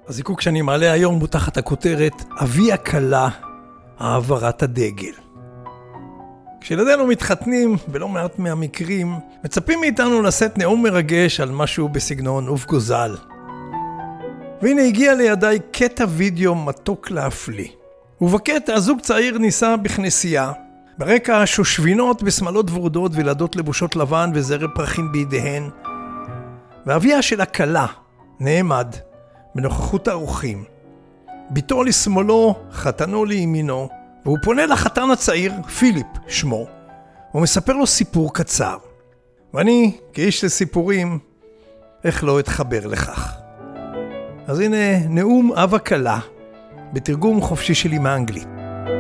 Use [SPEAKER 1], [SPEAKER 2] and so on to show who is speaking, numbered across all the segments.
[SPEAKER 1] הזיקוק שאני מעלה היום הוא תחת הכותרת אבי הכלה, העברת הדגל. כשילדינו מתחתנים, ולא מעט מהמקרים, מצפים מאיתנו לשאת נאום מרגש על משהו בסגנון אוף גוזל. והנה הגיע לידיי קטע וידאו מתוק להפליא. ובקטע הזוג צעיר ניסה בכנסייה, ברקע שושבינות בשמלות ורודות וילדות לבושות לבן וזרע פרחים בידיהן, ואביה של הכלה נעמד בנוכחות האורחים. ביתו לשמאלו, חתנו לימינו, והוא פונה לחתן הצעיר, פיליפ שמו, ומספר לו סיפור קצר. ואני, כאיש לסיפורים, איך לא אתחבר לכך. אז הנה נאום אב הכלה, בתרגום חופשי שלי מאנגלית.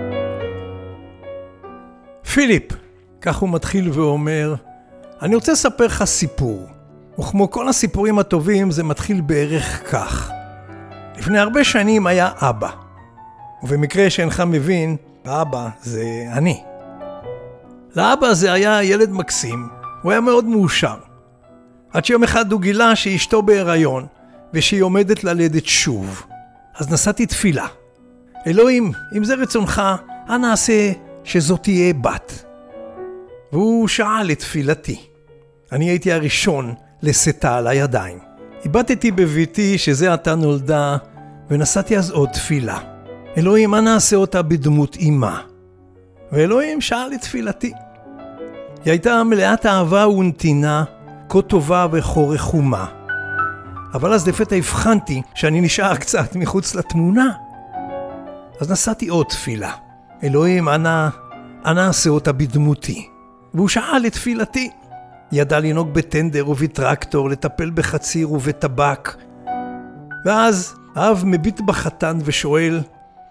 [SPEAKER 1] פיליפ, כך הוא מתחיל ואומר, אני רוצה לספר לך סיפור. וכמו כל הסיפורים הטובים זה מתחיל בערך כך. לפני הרבה שנים היה אבא. ובמקרה שאינך מבין, האבא זה אני. לאבא זה היה ילד מקסים, הוא היה מאוד מאושר. עד שיום אחד הוא גילה שאשתו בהיריון, ושהיא עומדת ללדת שוב. אז נשאתי תפילה. אלוהים, אם זה רצונך, אנא עשה שזאת תהיה בת. והוא שאל את תפילתי. אני הייתי הראשון לשאתה על הידיים. איבדתי בביתי שזה עתה נולדה, ונשאתי אז עוד תפילה. אלוהים, אנא עשה אותה בדמות אימה. ואלוהים שאל את תפילתי. היא הייתה מלאת אהבה ונתינה, כה טובה וכה רחומה. אבל אז לפתע הבחנתי שאני נשאר קצת מחוץ לתמונה. אז נשאתי עוד תפילה. אלוהים, אנא עשה אותה בדמותי. והוא שאל את תפילתי. ידע לנהוג בטנדר ובטרקטור, לטפל בחציר ובטבק. ואז האב מביט בחתן ושואל,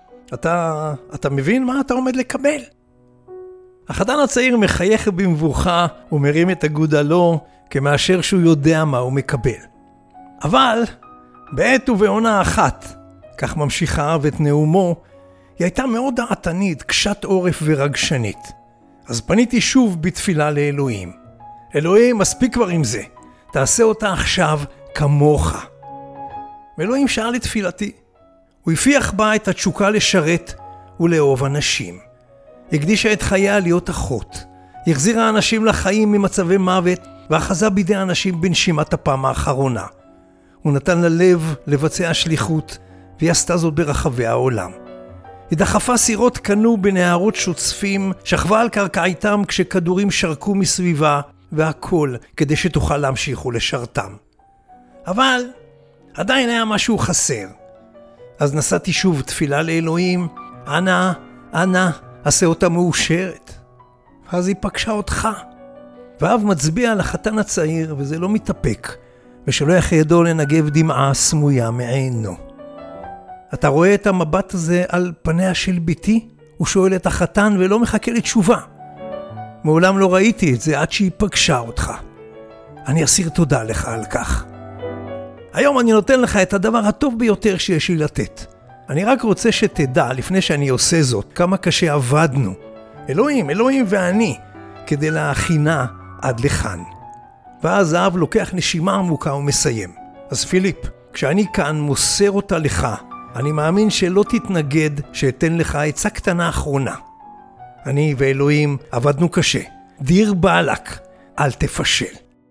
[SPEAKER 1] אתה מבין מה אתה עומד לקבל? החתן הצעיר מחייך במבוכה ומרים את הגודלו כמאשר שהוא יודע מה הוא מקבל. אבל בעת ובעונה אחת, כך ממשיך האב את נאומו, היא הייתה מאוד דעתנית, קשת עורף ורגשנית. אז פניתי שוב בתפילה לאלוהים. אלוהים, מספיק כבר עם זה. תעשה אותה עכשיו כמוך. ואלוהים שאל את תפילתי. הוא הפיח בה את התשוקה לשרת ולאהוב אנשים. הקדישה את חייה להיות אחות. החזירה אנשים לחיים ממצבי מוות, ואחזה בידי אנשים בנשימת הפעם האחרונה. הוא נתן ללב לבצע שליחות, והיא עשתה זאת ברחבי העולם. היא דחפה סירות קנו בנהרות שוצפים, שכבה על קרקעיתם כשכדורים שרקו מסביבה, והכל כדי שתוכל להמשיך ולשרתם. אבל עדיין היה משהו חסר. אז נשאתי שוב תפילה לאלוהים, אנא, עשה אותה מאושרת. ואז היא פגשה אותך. ואב מצביע לחתן הצעיר, וזה לא מתאפק, ושולח ידו לנגב דמעה סמויה מעינו. אתה רואה את המבט הזה על פניה של ביתי? הוא שואל את החתן ולא מחכה לתשובה. מעולם לא ראיתי את זה עד שהיא פגשה אותך. אני אסיר תודה לך על כך. היום אני נותן לך את הדבר הטוב ביותר שיש לי לתת. אני רק רוצה שתדע, לפני שאני עושה זאת, כמה קשה עבדנו. אלוהים ואני, כדי להכינה עד לכאן. ואז האב לוקח נשימה עמוקה ומסיים. אז פיליפ, כשאני כאן מוסר אותה לך, אני מאמין שלא תתנגד שאתן לך עצה קטנה אחרונה. אני ואלוהים עבדנו קשה. דיר בעלק, אל תפשל.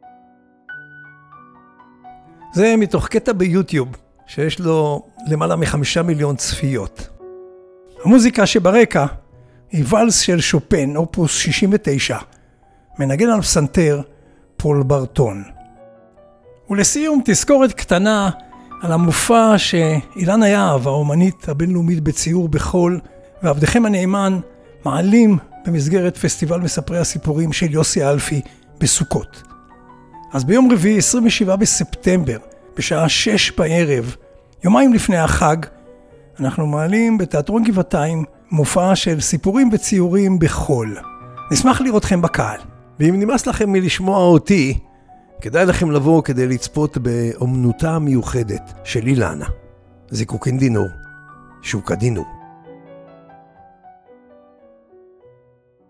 [SPEAKER 1] זה מתוך קטע ביוטיוב, שיש לו למעלה מ5 מיליון צפיות. המוזיקה שברקע היא ולס של שופן, אופוס 69, מנגן על פסנתר פול ברטון. ולסיום תזכורת קטנה על המופע שאילנה יהב, האומנית הבינלאומית בציור בחול, ועבדכם הנאמן מעלים במסגרת פסטיבל מספרי הסיפורים של יוסי אלפי בסוכות. אז ביום רביעי 27 בספטמבר, בשעה 6 בערב, יומיים לפני החג, אנחנו מעלים בתיאטרון גבעתיים מופע של סיפורים וציורים בחול. נשמח לראותכם בקהל. ואם נמאס לכם מלשמוע אותי, כדאי לכם לבוא כדי לצפות באומנותה המיוחדת של אילנה. זיקוקין דינור, שוקה דינור.